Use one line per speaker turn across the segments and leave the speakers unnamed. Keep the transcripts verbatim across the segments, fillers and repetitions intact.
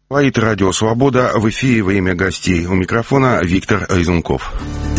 Говорит Радио Свобода, в эфире «Время гостей». У микрофона Виктор Резунков.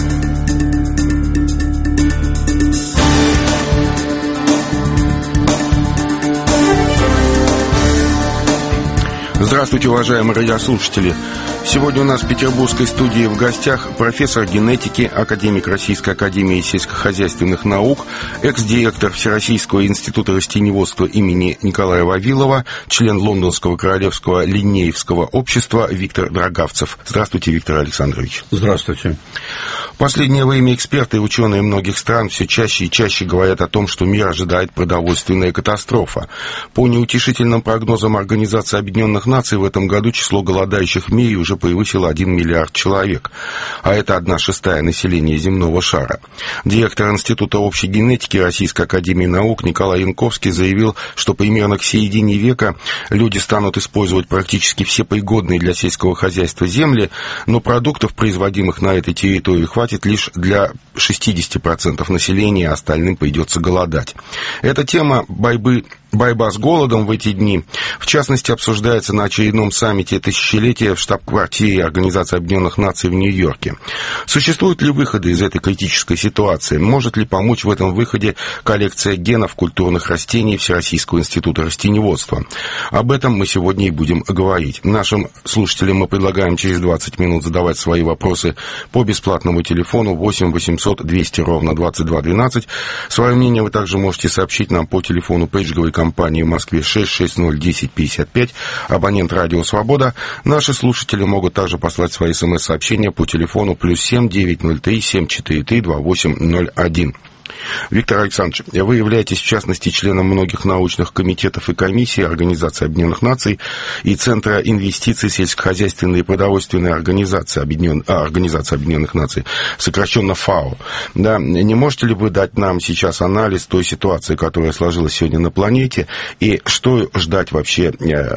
Здравствуйте, уважаемые радиослушатели. Сегодня у нас в петербургской студии в гостях профессор генетики, академик Российской академии сельскохозяйственных наук, экс-директор Всероссийского института растениеводства имени Николая Вавилова, член Лондонского королевского линнеевского общества Виктор Драгавцев. Здравствуйте, Виктор Александрович.
Здравствуйте.
В последнее время эксперты и ученые многих стран все чаще и чаще говорят о том, что мир ожидает продовольственная катастрофа. По неутешительным прогнозам Организации Объединенных Наций, в этом году число голодающих в мире уже превысило один миллиард человек, а это одна шестая населения земного шара. Директор Института общей генетики Российской академии наук Николай Янковский заявил, что примерно к середине века люди станут использовать практически все пригодные для сельского хозяйства земли, но продуктов, производимых на этой территории, хватит лишь для шестидесяти процентов населения, а остальным придется голодать. Эта тема борьбы Борьба с голодом в эти дни, в частности, обсуждается на очередном саммите тысячелетия в штаб-квартире Организации Объединенных Наций в Нью-Йорке. Существуют ли выходы из этой критической ситуации? Может ли помочь в этом выходе коллекция генов культурных растений Всероссийского института растениеводства? Об этом мы сегодня и будем говорить. Нашим слушателям мы предлагаем через двадцать минут задавать свои вопросы по бесплатному телефону восемь восемьсот двести ровно двадцать два двенадцать. Свое мнение вы также можете сообщить нам по телефону пейджговой компании в Москве шесть шесть ноль десять пятьдесят пять, абонент Радио Свобода. Наши слушатели могут также послать свои смс-сообщения по телефону плюс семь девятьсот три семь четыре три два восемь ноль один. Виктор Александрович, вы являетесь, в частности, членом многих научных комитетов и комиссий Организации Объединенных Наций и Центра инвестиций сельскохозяйственной и продовольственной организации, Объединен... а, Организации Объединенных Наций, сокращенно ФАО. Да, не можете ли вы дать нам сейчас анализ той ситуации, которая сложилась сегодня на планете, и что ждать вообще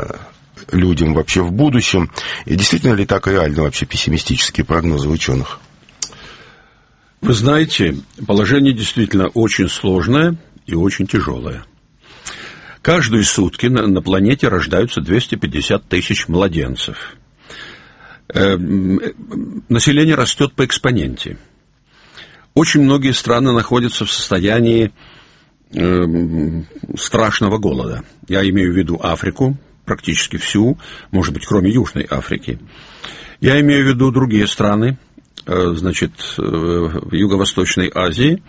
людям вообще в будущем? И действительно ли так реально вообще пессимистические прогнозы ученых?
Вы знаете, положение действительно очень сложное и очень тяжелое. Каждые сутки на, на планете рождаются двести пятьдесят тысяч младенцев. Э, население растет по экспоненте. Очень многие страны находятся в состоянии э, страшного голода. Я имею в виду Африку, практически всю, может быть, кроме Южной Африки. Я имею в виду другие страны, значит, в Юго-Восточной Азии.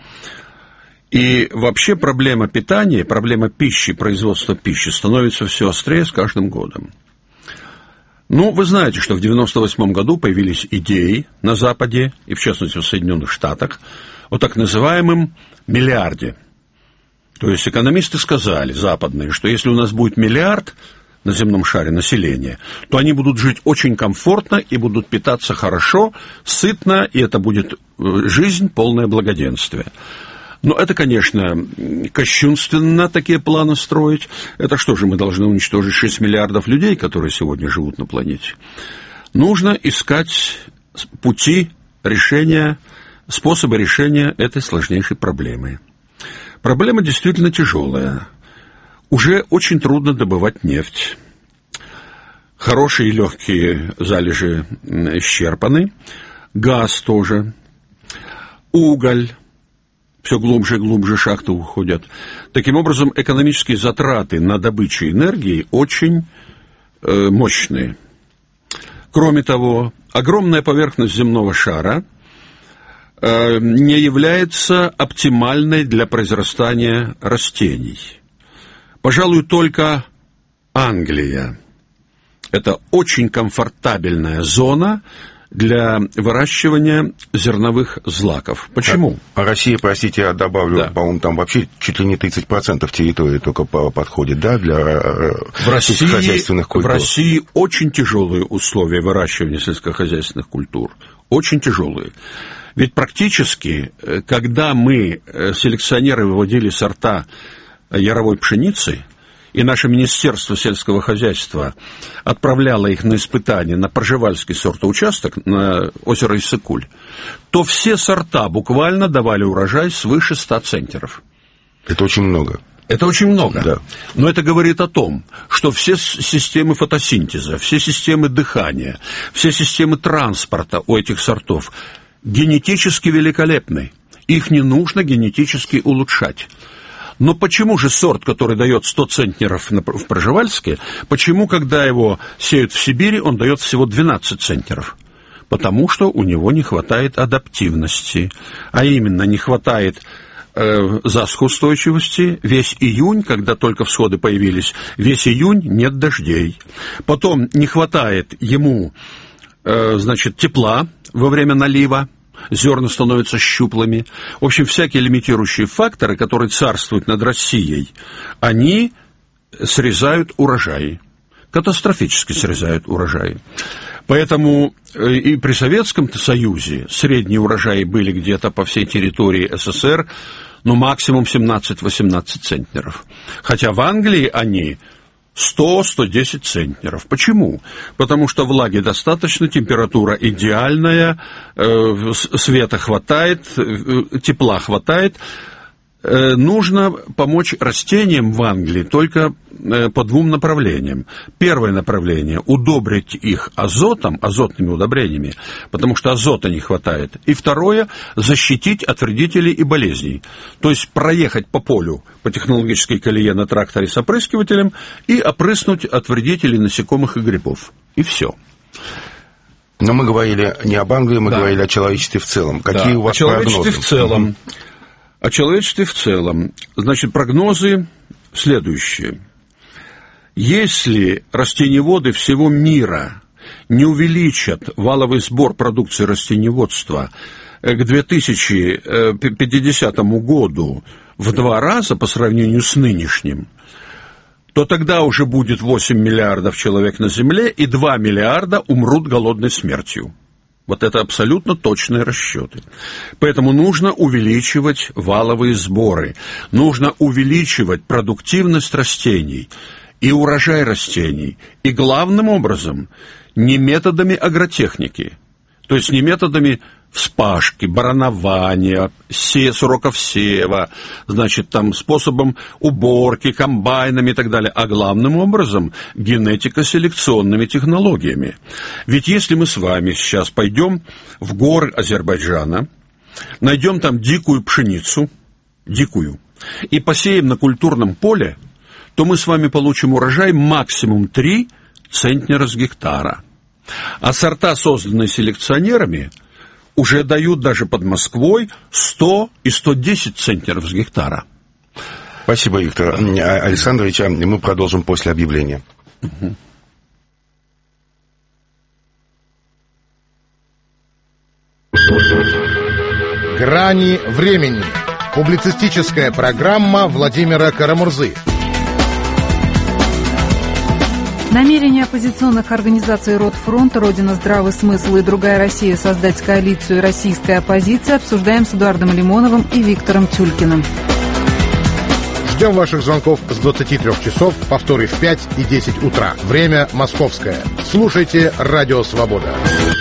И вообще проблема питания, проблема пищи, производства пищи становится все острее с каждым годом. Ну, вы знаете, что в девяносто восьмом году появились идеи на Западе, и в частности в Соединенных Штатах, о так называемом миллиарде. То есть экономисты сказали, западные, что если у нас будет миллиард на земном шаре населения, то они будут жить очень комфортно и будут питаться хорошо, сытно, и это будет жизнь, полное благоденствие. Но это, конечно, кощунственно такие планы строить. Это что же, мы должны уничтожить шесть миллиардов людей, которые сегодня живут на планете? Нужно искать пути решения, способы решения этой сложнейшей проблемы. Проблема действительно тяжелая. Уже очень трудно добывать нефть. Хорошие и легкие залежи исчерпаны. Газ тоже. Уголь. Все глубже и глубже шахты уходят. Таким образом, экономические затраты на добычу энергии очень э, мощные. Кроме того, огромная поверхность земного шара э, не является оптимальной для произрастания растений. Пожалуй, только Англия. Это очень комфортабельная зона для выращивания зерновых злаков. Почему?
А, а Россия, простите, я добавлю,
да.
по-моему, там вообще чуть ли не тридцать процентов территории только подходит, да, для
в России,
сельскохозяйственных культур.
В России очень тяжелые условия выращивания сельскохозяйственных культур. Очень тяжелые. Ведь практически, когда мы, селекционеры, выводили сорта яровой пшеницы, и наше Министерство сельского хозяйства отправляло их на испытание на Пржевальский сортоучасток, на озеро Иссык-Куль, то все сорта буквально давали урожай свыше ста центнеров.
Это очень много.
Это очень много.
Да.
Но это говорит о том, что все системы фотосинтеза, все системы дыхания, все системы транспорта у этих сортов генетически великолепны. Их не нужно генетически улучшать. Но почему же сорт, который дает сто центнеров в Пржевальске, почему, когда его сеют в Сибири, он дает всего двенадцать центнеров? Потому что у него не хватает адаптивности, а именно не хватает э, засухоустойчивости. Весь июнь, когда только всходы появились, весь июнь нет дождей. Потом не хватает ему, э, значит, тепла во время налива. Зерна становятся щуплыми. В общем, всякие лимитирующие факторы, которые царствуют над Россией, они срезают урожаи. Катастрофически срезают урожаи. Поэтому и при Советском Союзе средние урожаи были где-то по всей территории СССР, ну, максимум семнадцать-восемнадцать центнеров. Хотя в Англии они сто - сто десять центнеров. Почему? Потому что влаги достаточно, температура идеальная, э, света хватает, э, тепла хватает. Э, нужно помочь растениям в Англии только э, по двум направлениям. Первое направление – удобрить их азотом, азотными удобрениями, потому что азота не хватает. И второе – защитить от вредителей и болезней. То есть проехать по полю, по технологической колее на тракторе с опрыскивателем и опрыснуть от вредителей, насекомых и грибов. И все.
Но мы говорили не об Англии, мы
да.
говорили о человечестве в целом. Какие
да.
у вас
о человечестве
прогнозы?
в целом. О человечестве в целом. Значит, прогнозы следующие. Если растениеводы всего мира не увеличат валовый сбор продукции растениеводства к две тысячи пятидесятому году в два раза по сравнению с нынешним, то тогда уже будет восемь миллиардов человек на Земле, и два миллиарда умрут голодной смертью. Вот это абсолютно точные расчеты. Поэтому нужно увеличивать валовые сборы, нужно увеличивать продуктивность растений и урожай растений. И главным образом не методами агротехники, то есть не методами вспашки, баранования, се, сроков сева, значит, там, способом уборки, комбайнами и так далее, а главным образом генетико-селекционными технологиями. Ведь если мы с вами сейчас пойдем в горы Азербайджана, найдем там дикую пшеницу, дикую, и посеем на культурном поле, то мы с вами получим урожай максимум три центнера с гектара. А сорта, созданные селекционерами, уже дают даже под Москвой сто и сто десять центнеров с гектара.
Спасибо, Виктор Александрович. Мы продолжим после объявления.
Угу.
«Грани времени». Публицистическая программа Владимира Карамурзы.
Намерение оппозиционных организаций «Ротфронт», «Родина, здравый смысл» и «Другая Россия» создать коалицию «Российская оппозиция» обсуждаем с Эдуардом Лимоновым и Виктором Тюлькиным.
Ждем ваших звонков с двадцати трёх часов, повторы в пять и десять утра. Время московское. Слушайте «Радио Свобода».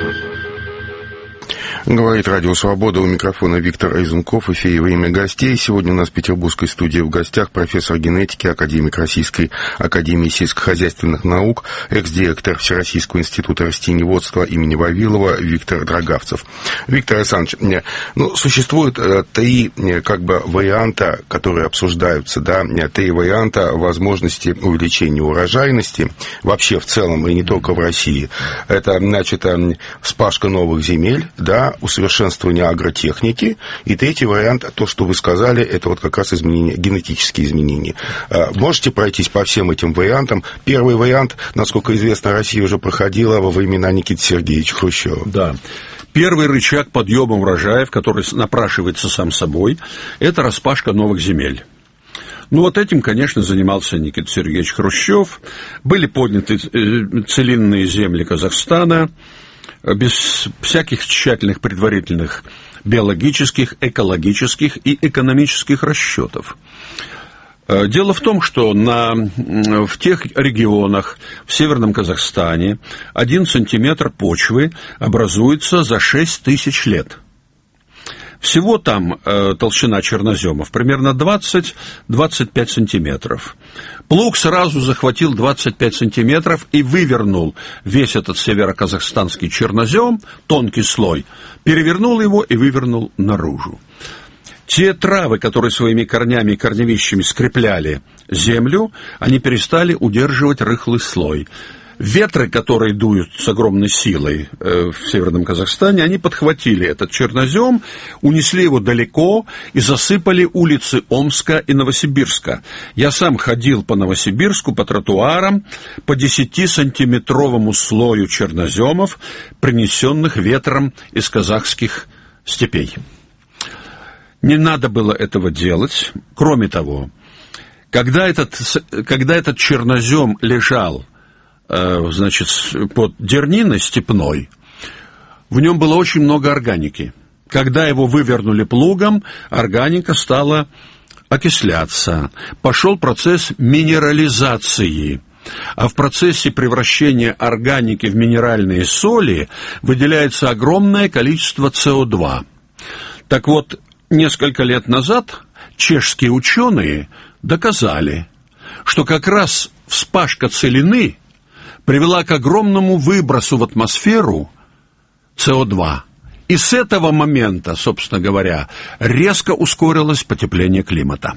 Говорит Радио Свобода, у микрофона Виктор Айзенков, в эфире «Время гостей». Сегодня у нас в петербургской студии в гостях профессор генетики, академик Российской академии сельскохозяйственных наук, экс-директор Всероссийского института растениеводства имени Вавилова Виктор Драгавцев. Виктор Александрович, ну, существует три как бы варианта, которые обсуждаются, да, три варианта возможности увеличения урожайности вообще в целом и не только в России. Это, значит, вспашка новых земель, да, усовершенствование агротехники. И третий вариант, то, что вы сказали, это вот как раз изменения, генетические изменения. Можете пройтись по всем этим вариантам? Первый вариант, насколько известно, Россия уже проходила во времена Никиты Сергеевича Хрущева.
Да. Первый рычаг подъема урожаев, который напрашивается сам собой, это распашка новых земель. Ну, вот этим, конечно, занимался Никита Сергеевич Хрущев. Были подняты целинные земли Казахстана, без всяких тщательных предварительных биологических, экологических и экономических расчетов. Дело в том, что на, в тех регионах, в Северном Казахстане, один сантиметр почвы образуется за шесть тысяч лет. Всего там э, толщина черноземов примерно двадцать-двадцать пять сантиметров. Плуг сразу захватил двадцать пять сантиметров и вывернул весь этот североказахстанский чернозем, тонкий слой, перевернул его и вывернул наружу. Те травы, которые своими корнями и корневищами скрепляли землю, они перестали удерживать рыхлый слой. Ветры, которые дуют с огромной силой э, в северном Казахстане, они подхватили этот чернозем, унесли его далеко и засыпали улицы Омска и Новосибирска. Я сам ходил по Новосибирску, по тротуарам, по десятисантиметровому слою черноземов, принесенных ветром из казахских степей. Не надо было этого делать. Кроме того, когда этот, когда этот чернозем лежал, значит, под дерниной степной, в нем было очень много органики. Когда его вывернули плугом, органика стала окисляться. Пошел процесс минерализации. А в процессе превращения органики в минеральные соли выделяется огромное количество С О два. Так вот, несколько лет назад чешские ученые доказали, что как раз вспашка целины привела к огромному выбросу в атмосферу С О два. И с этого момента, собственно говоря, резко ускорилось потепление климата.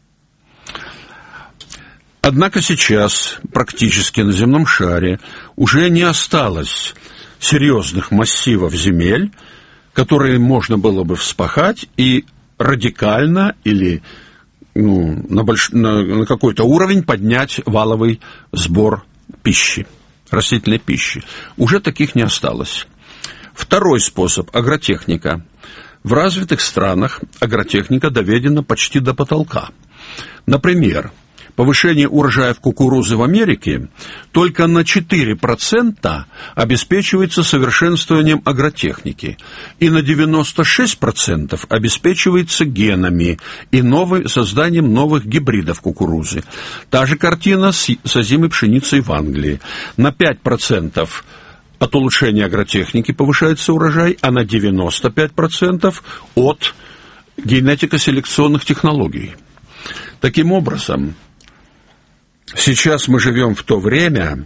Однако сейчас практически на земном шаре уже не осталось серьезных массивов земель, которые можно было бы вспахать и радикально или ну, на, больш... на, на какой-то уровень поднять валовый сбор пищи, растительной пищи. Уже таких не осталось. Второй способ – агротехника. В развитых странах агротехника доведена почти до потолка. Например, повышение урожаев кукурузы в Америке только на четыре процента обеспечивается совершенствованием агротехники, и на девяносто шесть процентов обеспечивается генами и новым, созданием новых гибридов кукурузы. Та же картина с, с озимой пшеницей в Англии. На пять процентов от улучшения агротехники повышается урожай, а на девяносто пять процентов от генетико-селекционных технологий. Таким образом, сейчас мы живем в то время,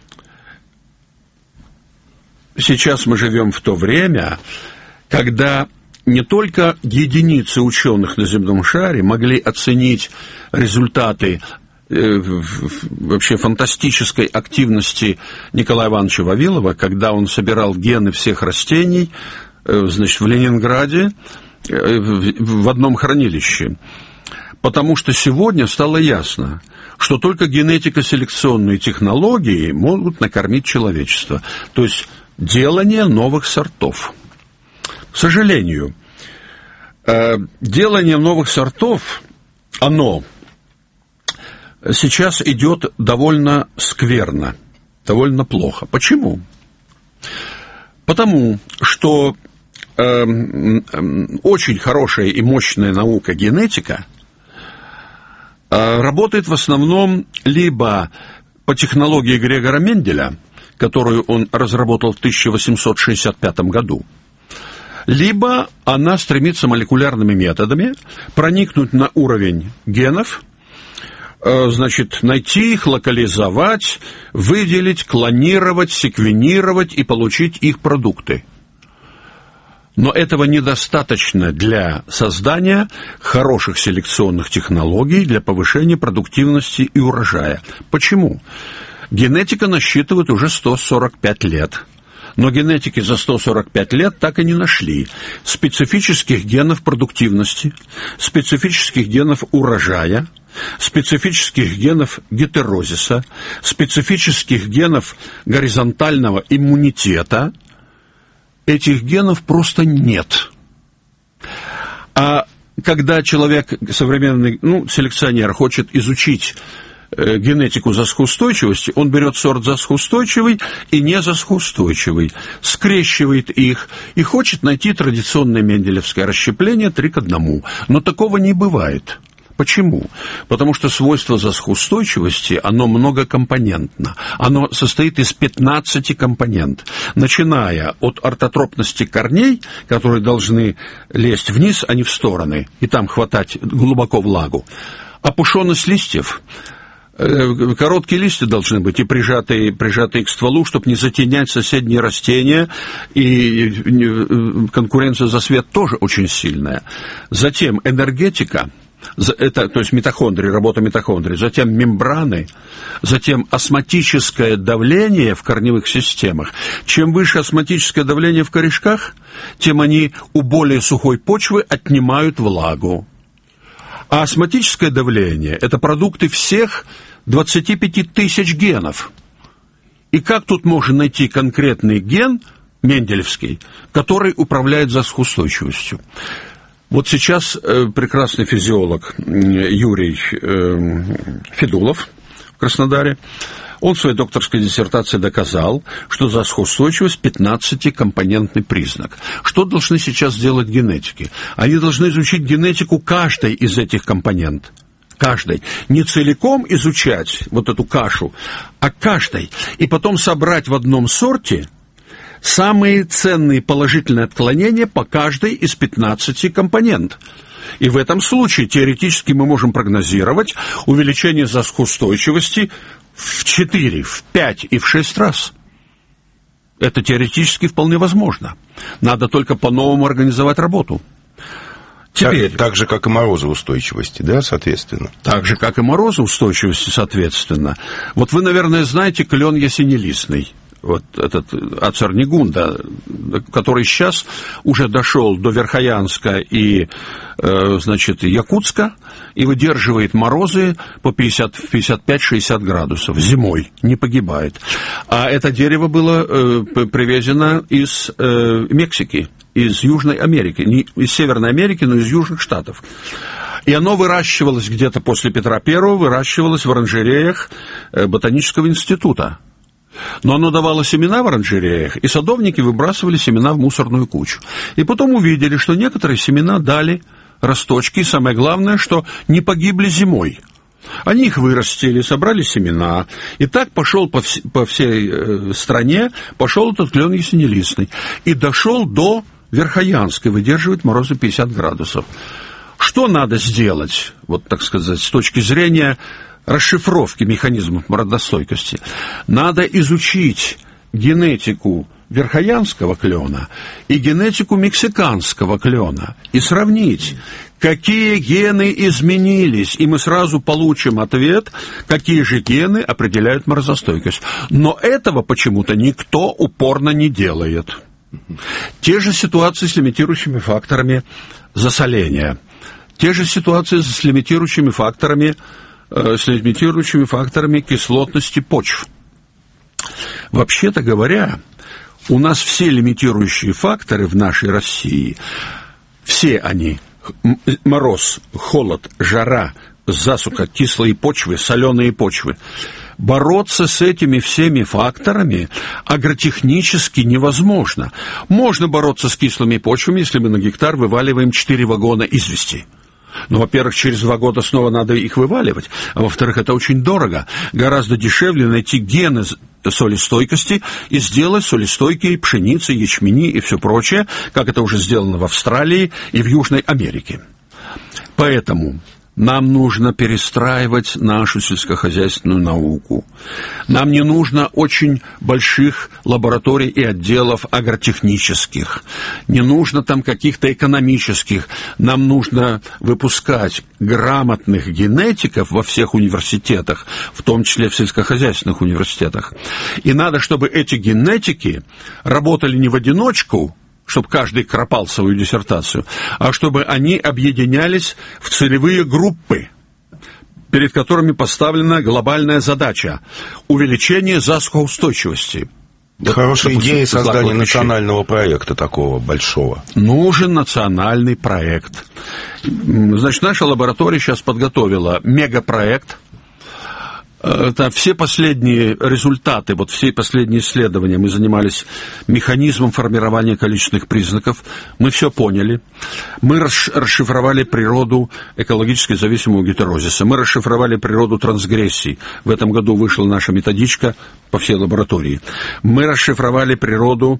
сейчас мы живем в то время, когда не только единицы ученых на земном шаре могли оценить результаты э, вообще фантастической активности Николая Ивановича Вавилова, когда он собирал гены всех растений, э, значит, в Ленинграде, э, в, в одном хранилище. Потому что сегодня стало ясно, что только генетико-селекционные технологии могут накормить человечество. То есть делание новых сортов. К сожалению, делание новых сортов, оно сейчас идет довольно скверно, довольно плохо. Почему? Потому что э, очень хорошая и мощная наука генетика работает в основном либо по технологии Грегора Менделя, которую он разработал в тысяча восемьсот шестьдесят пятом году, либо она стремится молекулярными методами проникнуть на уровень генов, значит, найти их, локализовать, выделить, клонировать, секвенировать и получить их продукты. Но этого недостаточно для создания хороших селекционных технологий для повышения продуктивности и урожая. Почему? Генетика насчитывает уже сто сорок пять лет. Но генетики за сто сорок пять лет так и не нашли специфических генов продуктивности, специфических генов урожая, специфических генов гетерозиса, специфических генов горизонтального иммунитета. Этих генов просто нет. А когда человек, современный ну, селекционер, хочет изучить э, генетику засхоустойчивости, он берет сорт засхоустойчивый и не засхоустойчивый, скрещивает их и хочет найти традиционное менделевское расщепление три к одному. Но такого не бывает. Почему? Потому что свойство засухоустойчивости, оно многокомпонентно. Оно состоит из пятнадцати компонент, начиная от ортотропности корней, которые должны лезть вниз, а не в стороны, и там хватать глубоко влагу. Опушенность листьев. Короткие листья должны быть и прижатые, прижатые к стволу, чтобы не затенять соседние растения, и конкуренция за свет тоже очень сильная. Затем энергетика, это, то есть митохондрии, работа митохондрий, затем мембраны, затем осмотическое давление в корневых системах. Чем выше осмотическое давление в корешках, тем они у более сухой почвы отнимают влагу. А осмотическое давление – это продукты всех двадцати пяти тысяч генов. И как тут можно найти конкретный ген, менделевский, который управляет засухоустойчивостью? Вот сейчас э, прекрасный физиолог Юрий э, Федулов в Краснодаре, он в своей докторской диссертации доказал, что засухоустойчивость пятнадцатикомпонентный признак. Что должны сейчас делать генетики? Они должны изучить генетику каждой из этих компонент. Каждой. Не целиком изучать вот эту кашу, а каждой. И потом собрать в одном сорте самые ценные положительные отклонения по каждой из пятнадцати компонент. И в этом случае теоретически мы можем прогнозировать увеличение засухоустойчивости в четыре, в пять и в шесть раз. Это теоретически вполне возможно. Надо только по-новому организовать работу. Теперь,
так, так же, как и морозоустойчивости, да, соответственно?
Так же, как и морозоустойчивости, соответственно. Вот вы, наверное, знаете клен ясенелистный. Вот этот Ацернигунда, который сейчас уже дошел до Верхоянска и, э, значит, Якутска и выдерживает морозы по пятьдесят, пятьдесят пять - шестьдесят градусов зимой, не погибает. А это дерево было э, привезено из э, Мексики, из Южной Америки, не из Северной Америки, но из Южных Штатов. И оно выращивалось где-то после Петра Первого, выращивалось в оранжереях Ботанического института. Но оно давало семена в оранжереях, и садовники выбрасывали семена в мусорную кучу. И потом увидели, что некоторые семена дали росточки, и самое главное, что не погибли зимой. Они их вырастили, собрали семена, и так пошел по, вс- по всей э, стране, пошел этот клен ясенелистный, и дошел до Верхоянска, выдерживает морозы пятьдесят градусов. Что надо сделать, вот так сказать, с точки зрения расшифровки механизмов морозостойкости? Надо изучить генетику верхоянского клена и генетику мексиканского клена и сравнить, какие гены изменились, и мы сразу получим ответ, какие же гены определяют морозостойкость. Но этого почему-то никто упорно не делает. Те же ситуации с лимитирующими факторами засоления, те же ситуации с лимитирующими факторами с лимитирующими факторами кислотности почв. Вообще-то говоря, у нас все лимитирующие факторы в нашей России, все они, мороз, холод, жара, засуха, кислые почвы, соленые почвы, бороться с этими всеми факторами агротехнически невозможно. Можно бороться с кислыми почвами, если мы на гектар вываливаем четыре вагона извести. Ну, во-первых, через два года снова надо их вываливать, а во-вторых, это очень дорого. Гораздо дешевле найти гены солестойкости и сделать солестойкие пшеницы, ячмени и все прочее, как это уже сделано в Австралии и в Южной Америке. Поэтому нам нужно перестраивать нашу сельскохозяйственную науку. Нам не нужно очень больших лабораторий и отделов агротехнических. Не нужно там каких-то экономических. Нам нужно выпускать грамотных генетиков во всех университетах, в том числе в сельскохозяйственных университетах. И надо, чтобы эти генетики работали не в одиночку, чтобы каждый кропал свою диссертацию, а чтобы они объединялись в целевые группы, перед которыми поставлена глобальная задача – увеличение засухоустойчивости.
Хорошая вот, идея создания национального проекта такого большого.
Нужен национальный проект. Значит, наша лаборатория сейчас подготовила мегапроект. Это все последние результаты, вот все последние исследования, мы занимались механизмом формирования количественных признаков, мы все поняли. Мы расшифровали природу экологически зависимого гетерозиса, мы расшифровали природу трансгрессий. В этом году вышла наша методичка по всей лаборатории. Мы расшифровали природу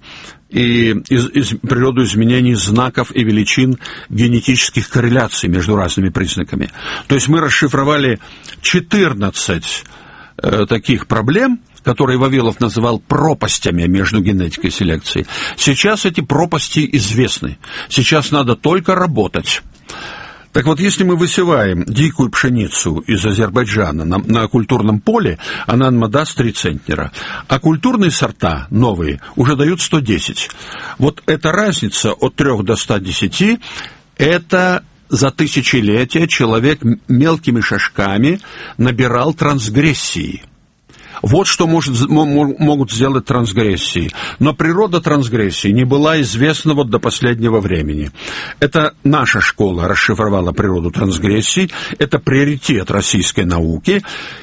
и из, из, природу изменений знаков и величин генетических корреляций между разными признаками. То есть мы расшифровали четырнадцать э, таких проблем, которые Вавилов называл пропастями между генетикой и селекцией. Сейчас эти пропасти известны. Сейчас надо только работать. Так вот, если мы высеваем дикую пшеницу из Азербайджана на, на культурном поле, она нам даст три центнера, а культурные сорта новые уже дают сто десять. Вот эта разница от трёх до ста десяти, это за тысячелетия человек мелкими шажками набирал трансгрессии. Вот что может, могут сделать трансгрессии. Но природа трансгрессии не была известна вот до последнего времени. Это наша школа расшифровала природу трансгрессий. Это приоритет российской науки.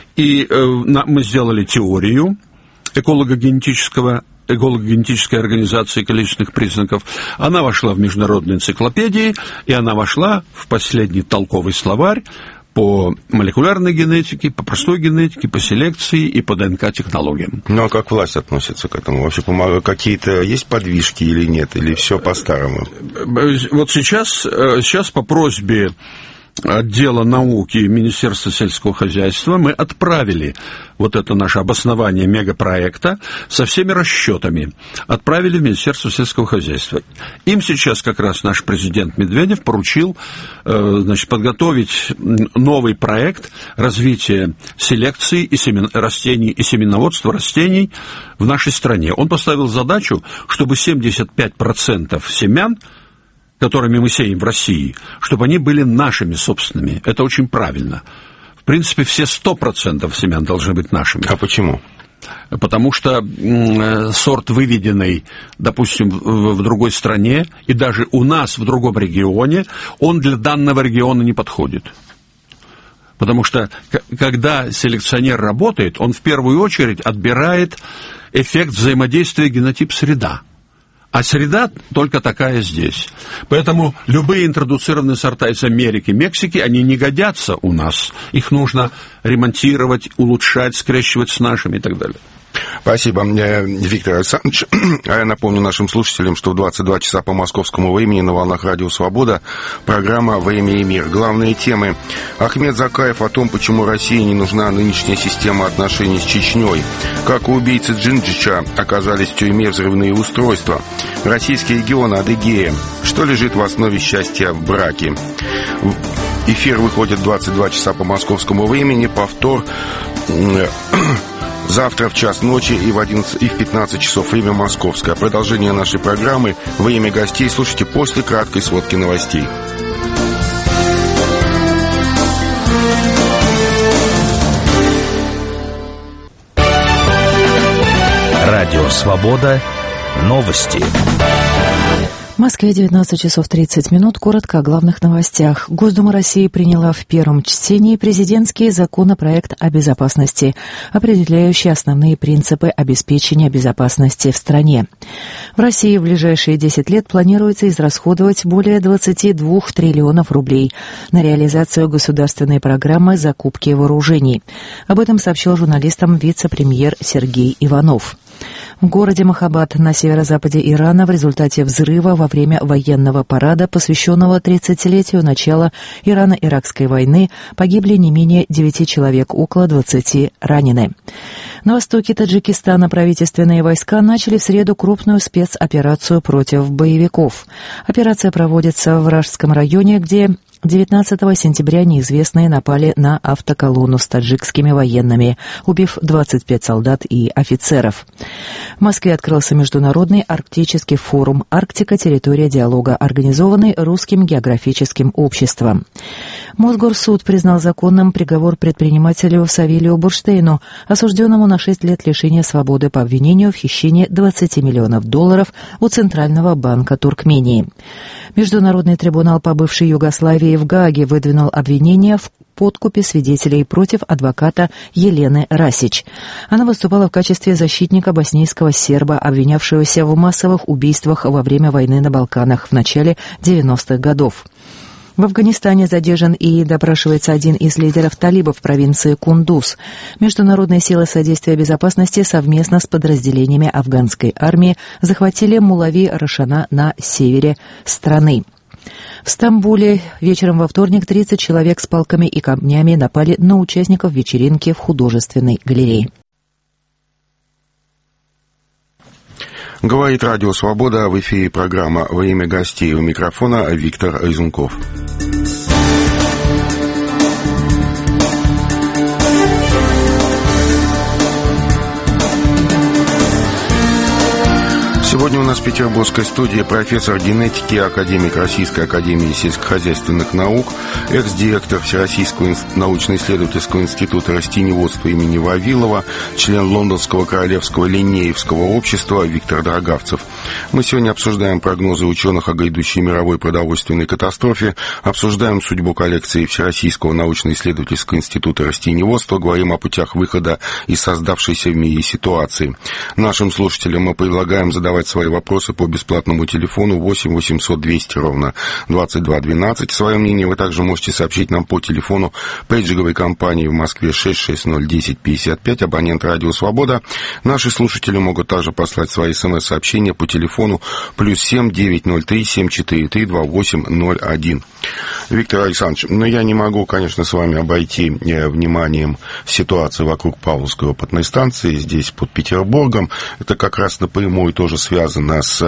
И э, мы сделали теорию эколого-генетического эколого-генетической организации количественных признаков. Она вошла в международные энциклопедии, и она вошла в последний толковый словарь по молекулярной генетике, по простой генетике, по селекции и по ДНК-технологиям.
Ну, а как власть относится к этому? Вообще какие-то есть подвижки или нет? Или все по-старому?
Вот сейчас, сейчас по просьбе отдела науки Министерства сельского хозяйства мы отправили вот это наше обоснование мегапроекта со всеми расчетами. Отправили в Министерство сельского хозяйства. Им сейчас как раз наш президент Медведев поручил, значит, подготовить новый проект развития селекции и семен... растений и семеноводства растений в нашей стране. Он поставил задачу, чтобы семьдесят пять процентов семян, которыми мы сеем в России, чтобы они были нашими собственными. Это очень правильно. В принципе, все сто процентов семян должны быть нашими.
А почему?
Потому что м- сорт, выведенный, допустим, в, в другой стране, и даже у нас в другом регионе, он для данного региона не подходит. Потому что, к- когда селекционер работает, он в первую очередь отбирает эффект взаимодействия генотип-среда. А среда только такая здесь. Поэтому любые интродуцированные сорта из Америки, Мексики, они не годятся у нас. Их нужно ремонтировать, улучшать, скрещивать с нашими и так далее.
Спасибо, Виктор Александрович. Я напомню нашим слушателям, что в двадцать два часа по московскому времени на волнах Радио Свобода программа «Время и мир». Главные темы. Ахмед Закаев о том, почему России не нужна нынешняя система отношений с Чечней. Как у убийцы Джинджича оказались в тюрьме взрывные устройства. Российский регион Адыгея. Что лежит в основе счастья в браке? Эфир выходит в двадцать два часа по московскому времени. Повтор завтра в час ночи и в одиннадцать и в пятнадцать часов время московское. Продолжение нашей программы «Время гостей» слушайте после краткой сводки новостей.
Радио «Свобода». Новости.
В Москве девятнадцать часов тридцать минут. Коротко о главных новостях. Госдума России приняла в первом чтении президентский законопроект о безопасности, определяющий основные принципы обеспечения безопасности в стране. В России в ближайшие десять лет планируется израсходовать более двадцати двух триллионов рублей на реализацию государственной программы закупки вооружений. Об этом сообщил журналистам вице-премьер Сергей Иванов. В городе Махабад на северо-западе Ирана в результате взрыва во время военного парада, посвященного тридцатилетию начала Ирано-Иракской войны, погибли не менее девяти человек, около двадцати ранены. На востоке Таджикистана правительственные войска начали в среду крупную спецоперацию против боевиков. Операция проводится в Ражском районе, где девятнадцатого сентября неизвестные напали на автоколонну с таджикскими военными, убив двадцать пять солдат и офицеров. В Москве открылся международный арктический форум «Арктика. Территория диалога», организованный Русским географическим обществом. Мосгорсуд признал законным приговор предпринимателю Савелию Бурштейну, осужденному на шесть лет лишения свободы по обвинению в хищении двадцати миллионов долларов у Центрального банка Туркмении. Международный трибунал по бывшей Югославии в Гааге выдвинул обвинение в подкупе свидетелей против адвоката Елены Расич. Она выступала в качестве защитника боснийского серба, обвинявшегося в массовых убийствах во время войны на Балканах в начале девяностых годов. В Афганистане задержан и допрашивается один из лидеров талибов провинции Кундуз. Международные силы содействия безопасности совместно с подразделениями афганской армии захватили Мулави Рашана на севере страны. В Стамбуле вечером во вторник тридцать человек с палками и камнями напали на участников вечеринки в художественной галерее.
Говорит Радио Свобода, в эфире программа «Время гостей», у микрофона Виктор Изунков. Сегодня у нас в петербургской студии профессор генетики, академик Российской академии сельскохозяйственных наук, экс-директор Всероссийского научно-исследовательского института растениеводства имени Вавилова, член Лондонского Королевского Линнеевского общества Виктор Драгавцев. Мы сегодня обсуждаем прогнозы ученых о грядущей мировой продовольственной катастрофе, обсуждаем судьбу коллекции Всероссийского научно-исследовательского института растениеводства, говорим о путях выхода из создавшейся в мире ситуации. Нашим слушателям мы предлагаем задавать свои вопросы по бесплатному телефону восемь восемьсот двести ровно двадцать два двенадцать. Свое мнение вы также можете сообщить нам по телефону пейджинговой компании в Москве шесть шесть ноль десять пятьдесят пять, абонент Радио Свобода. Наши слушатели могут также послать свои смс-сообщения по телефону плюс семь девятьсот три семь четыре три два восемь ноль один. Виктор Александрович, ну я не могу, конечно, с вами обойти вниманием ситуацию вокруг Павловской опытной станции здесь под Петербургом. Это как раз напрямую тоже связано с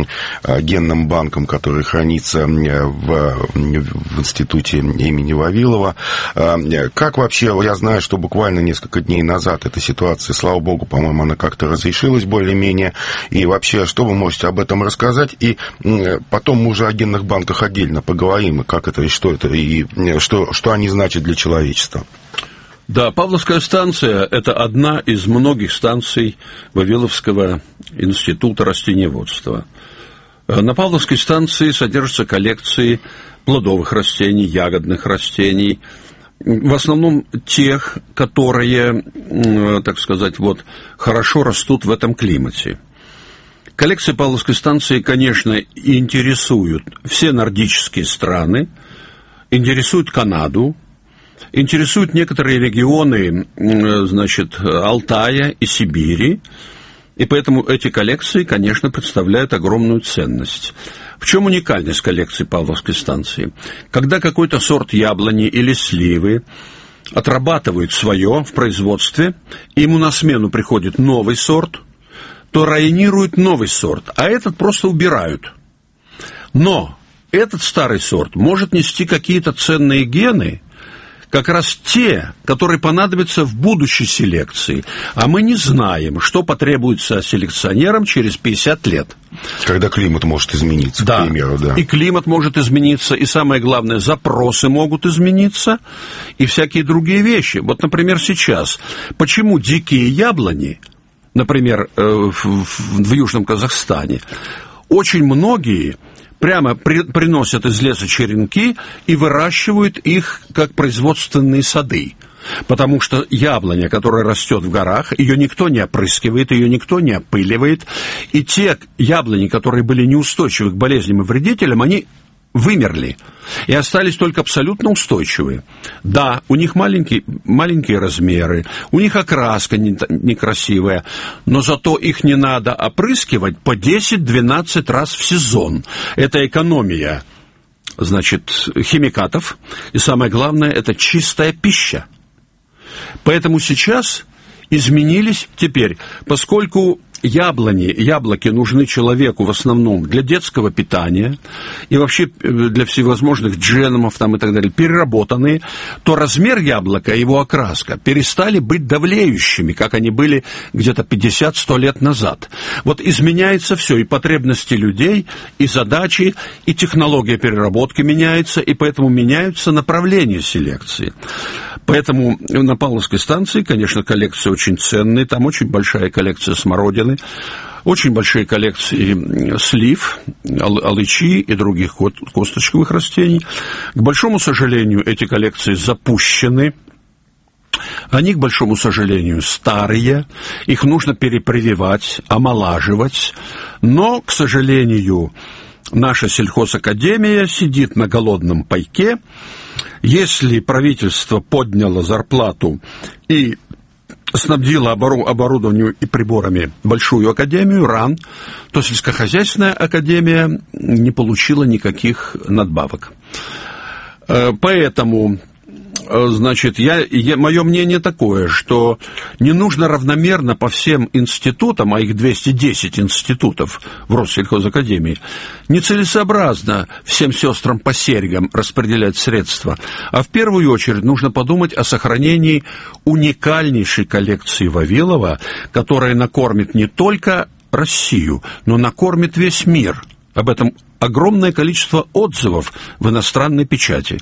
генным банком, который хранится в, в институте имени Вавилова. Как вообще, я знаю, что буквально несколько дней назад эта ситуация, слава богу, по-моему, она как-то разрешилась более-менее. И вообще, что вы можете об этом рассказать? И потом мы уже о генных банках отдельно поговорим, как это и что это, и что, что они значат для человечества.
Да, Павловская станция – это одна из многих станций Вавиловского института растениеводства. На Павловской станции содержатся коллекции плодовых растений, ягодных растений, в основном тех, которые, так сказать, вот, хорошо растут в этом климате. Коллекции Павловской станции, конечно, интересуют все нордические страны, интересуют Канаду, интересуют некоторые регионы, значит, Алтая и Сибири, и поэтому эти коллекции, конечно, представляют огромную ценность. В чем уникальность коллекции Павловской станции? Когда какой-то сорт яблони или сливы отрабатывают свое в производстве, ему на смену приходит новый сорт, то районируют новый сорт, а этот просто убирают. Но этот старый сорт может нести какие-то ценные гены, как раз те, которые понадобятся в будущей селекции. А мы не знаем, что потребуется селекционерам через пятьдесят лет.
Когда климат может измениться,
да.
К примеру, да.
И климат может измениться, и самое главное, запросы могут измениться, и всякие другие вещи. Вот, например, сейчас. Почему дикие яблони, например, в Южном Казахстане, очень многие прямо при, приносят из леса черенки и выращивают их как производственные сады. Потому что яблоня, которая растет в горах, ее никто не опрыскивает, ее никто не опыливает. И те яблони, которые были неустойчивы к болезням и вредителям, они вымерли. И остались только абсолютно устойчивые. Да, у них маленькие, маленькие размеры, у них окраска некрасивая, но зато их не надо опрыскивать по десять-двенадцать раз в сезон. Это экономия, значит, химикатов. И самое главное, это чистая пища. Поэтому сейчас изменились теперь, поскольку яблони, яблоки нужны человеку в основном для детского питания и вообще для всевозможных джемов там и так далее, переработанные, то размер яблока и его окраска перестали быть давлеющими, как они были где-то пятьдесят-сто лет назад. Вот изменяется все, и потребности людей, и задачи, и технология переработки меняется, и поэтому меняются направления селекции. Поэтому на Павловской станции, конечно, коллекция очень ценная, там очень большая коллекция смородины. очень большие коллекции слив, алычи и других косточковых растений. К большому сожалению, эти коллекции запущены. Они, к большому сожалению, старые, их нужно перепрививать, омолаживать, но, к сожалению, наша сельхозакадемия сидит на голодном пайке. Если правительство подняло зарплату и снабдило оборудованием и приборами большую академию, РАН, то сельскохозяйственная академия не получила никаких надбавок. Поэтому... Значит, я, я, мое мнение такое, что не нужно равномерно по всем институтам, а их двести десять институтов в Россельхозакадемии, нецелесообразно всем сестрам по серьгам распределять средства, а в первую очередь нужно подумать о сохранении уникальнейшей коллекции Вавилова, которая накормит не только Россию, но накормит весь мир. Об этом огромное количество отзывов в иностранной печати.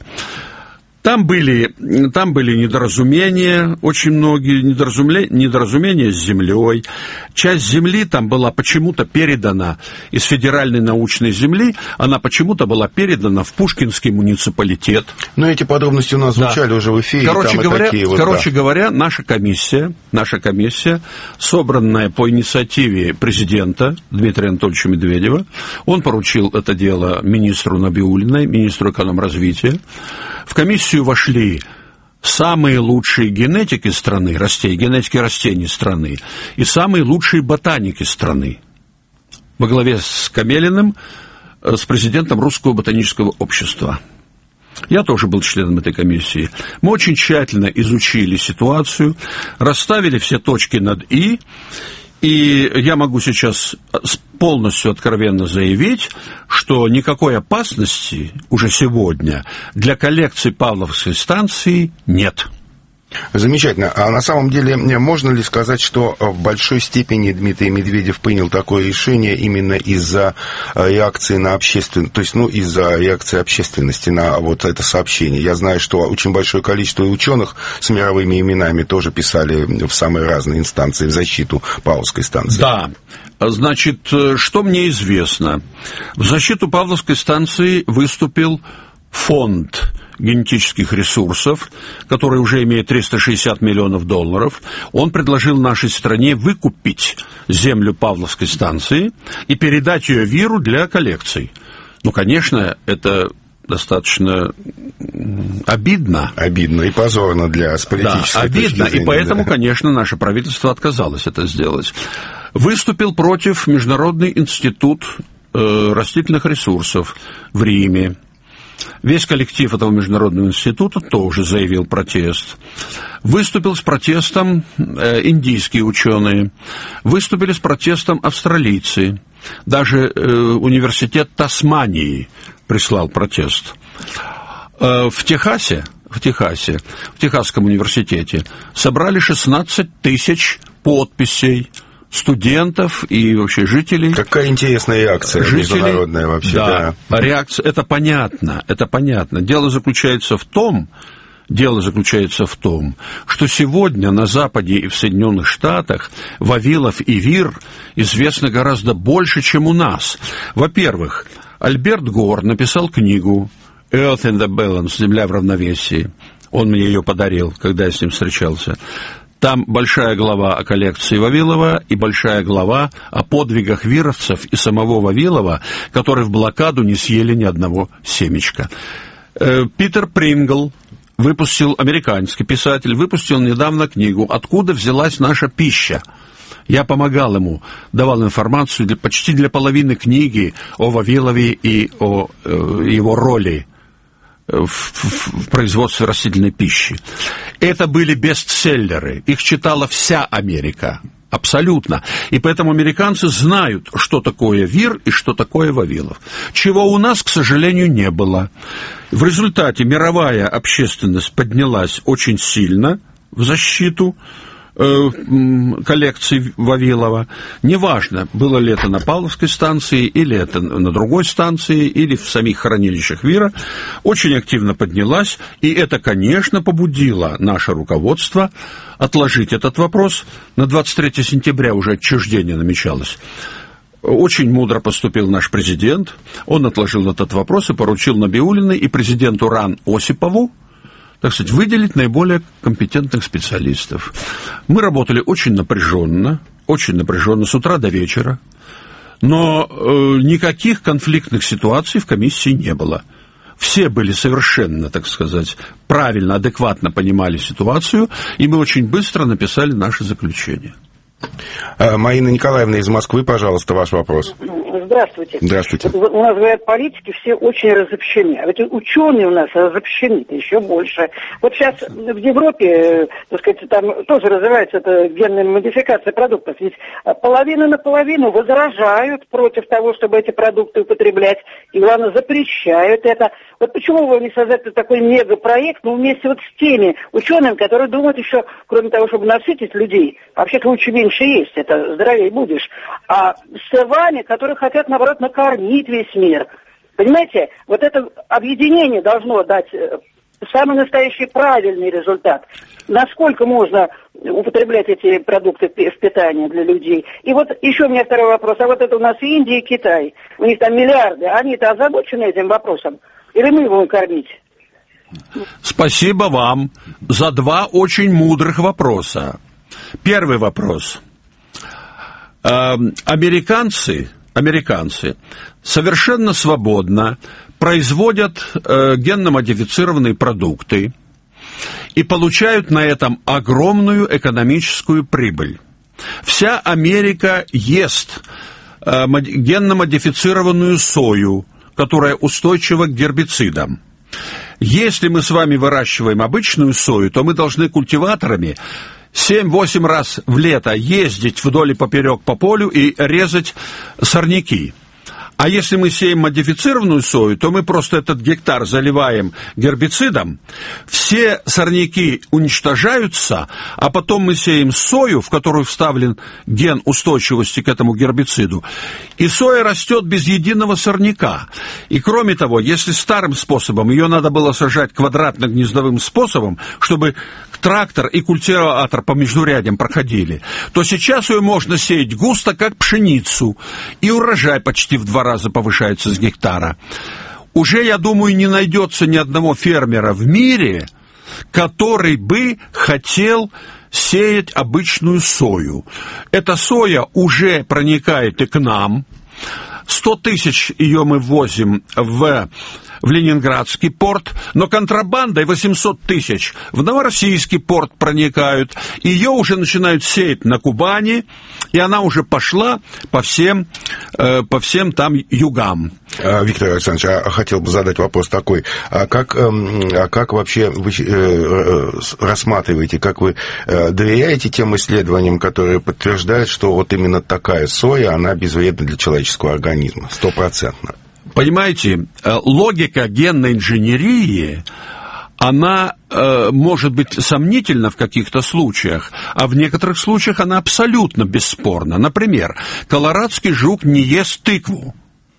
Там были, там были недоразумения, очень многие недоразумения, недоразумения с землей. Часть земли там была почему-то передана из федеральной научной земли, она почему-то была передана в Пушкинский муниципалитет.
Но эти подробности у нас звучали да. уже в эфире.
Короче,
там
говоря,
вот,
короче
да.
говоря, наша комиссия, наша комиссия, собранная по инициативе президента Дмитрия Анатольевича Медведева, он поручил это дело министру Набиуллиной, министру экономразвития. В комиссию вошли самые лучшие генетики страны, растений, генетики растений страны, и самые лучшие ботаники страны. Во главе с Камелиным, с президентом Русского ботанического общества. Я тоже был членом этой комиссии. Мы очень тщательно изучили ситуацию, расставили все точки над «и», и я могу сейчас полностью откровенно заявить, что никакой опасности уже сегодня для коллекции Павловской станции нет.
Замечательно. А на самом деле, можно ли сказать, что в большой степени Дмитрий Медведев принял такое решение именно из-за реакции на общественность, то есть, ну, из-за реакции общественности на вот это сообщение? Я знаю, что очень большое количество ученых с мировыми именами тоже писали в самые разные инстанции в защиту Павловской станции.
Да. Значит, что мне известно? В защиту Павловской станции выступил фонд генетических ресурсов, который уже имеет триста шестьдесят миллионов долларов. Он предложил нашей стране выкупить землю Павловской станции и передать ее ВИРу для коллекций. Ну, конечно, это достаточно обидно.
Обидно и позорно для с политической
да, обидно,
зрения,
и поэтому,
да.
конечно, наше правительство отказалось это сделать. Выступил против Международный институт э, растительных ресурсов в Риме. Весь коллектив этого международного института тоже заявил протест. Выступил с протестом э, индийские ученые, выступили с протестом австралийцы. Даже э, университет Тасмании прислал протест. Э, в Техасе, в Техасе, в Техасском университете собрали шестнадцать тысяч подписей студентов и вообще жителей.
Какая интересная реакция жителей, международная вообще.
Да, да. Реакция, это понятно, это понятно. Дело заключается в том, дело заключается в том, что сегодня на Западе и в Соединенных Штатах Вавилов и ВИР известны гораздо больше, чем у нас. Во-первых, Альберт Гор написал книгу «Earth in the Balance», «Земля в равновесии». Он мне ее подарил, когда я с ним встречался. Там большая глава о коллекции Вавилова и большая глава о подвигах вировцев и самого Вавилова, которые в блокаду не съели ни одного семечка. Питер Прингл выпустил, американский писатель, выпустил недавно книгу «Откуда взялась наша пища?». Я помогал ему, давал информацию для, почти для половины книги о Вавилове и о э, его роли в, в, в производстве растительной пищи. Это были бестселлеры, их читала вся Америка, абсолютно. И поэтому американцы знают, что такое ВИР и что такое Вавилов. Чего у нас, к сожалению, не было. В результате мировая общественность поднялась очень сильно в защиту коллекций Вавилова. Неважно, было ли это на Павловской станции, или это на другой станции, или в самих хранилищах ВИРа, очень активно поднялась, и это, конечно, побудило наше руководство отложить этот вопрос. На двадцать третьего сентября уже отчуждение намечалось. Очень мудро поступил наш президент. Он отложил этот вопрос и поручил Набиуллиной и президенту РАН Осипову, так сказать, выделить наиболее компетентных специалистов. Мы работали очень напряженно, очень напряженно с утра до вечера, но э, никаких конфликтных ситуаций в комиссии не было. Все были совершенно, так сказать, правильно, адекватно понимали ситуацию, и мы очень быстро написали наше заключение.
Марина Николаевна из Москвы, пожалуйста, ваш вопрос.
Здравствуйте.
Здравствуйте.
Вот у нас, говорят, политики все очень разобщены. А ведь ученые у нас разобщены-то еще больше. Вот сейчас в Европе, так сказать, там тоже развивается эта генная модификация продуктов. Ведь половина на половину возражают против того, чтобы эти продукты употреблять. И, главное, запрещают это. Вот почему вы не создаете такой мегапроект, но вместе вот с теми учеными, которые думают еще, кроме того, чтобы насытить людей, вообще-то лучше меньше есть, это здоровее будешь, а с вами, которые хотят, наоборот, накормить весь мир. Понимаете, вот это объединение должно дать самый настоящий правильный результат. Насколько можно употреблять эти продукты в питании для людей? И вот еще у меня второй вопрос. А вот это у нас Индия и Китай. У них там миллиарды. Они-то озабочены этим вопросом? Или мы его будем кормить?
Спасибо вам за два очень мудрых вопроса. Первый вопрос. Э, американцы, американцы совершенно свободно производят э, генно-модифицированные продукты и получают на этом огромную экономическую прибыль. Вся Америка ест э, генно-модифицированную сою, которая устойчива к гербицидам. Если мы с вами выращиваем обычную сою, то мы должны культиваторами семь-восемь раз в лето ездить вдоль и поперек по полю и резать сорняки. А если мы сеем модифицированную сою, то мы просто этот гектар заливаем гербицидом, все сорняки уничтожаются, а потом мы сеем сою, в которую вставлен ген устойчивости к этому гербициду, и соя растет без единого сорняка. И кроме того, если старым способом ее надо было сажать квадратно-гнездовым способом, чтобы трактор и культиватор по междурядям проходили, то сейчас ее можно сеять густо, как пшеницу, и урожай почти в два раза повышается с гектара. Уже, я думаю, не найдется ни одного фермера в мире, который бы хотел сеять обычную сою. Эта соя уже проникает и к нам. сто тысяч ее мы ввозим в... в Ленинградский порт, но контрабандой восемьсот тысяч в Новороссийский порт проникают, и ее уже начинают сеять на Кубани, и она уже пошла по всем, э, по всем там югам.
Виктор Александрович, а хотел бы задать вопрос такой. А как, а как вообще вы рассматриваете, как вы доверяете тем исследованиям, которые подтверждают, что вот именно такая соя, она безвредна для человеческого организма, стопроцентно?
Понимаете, логика генной инженерии, она э, может быть сомнительна в каких-то случаях, а в некоторых случаях она абсолютно бесспорна. Например, колорадский жук не ест тыкву,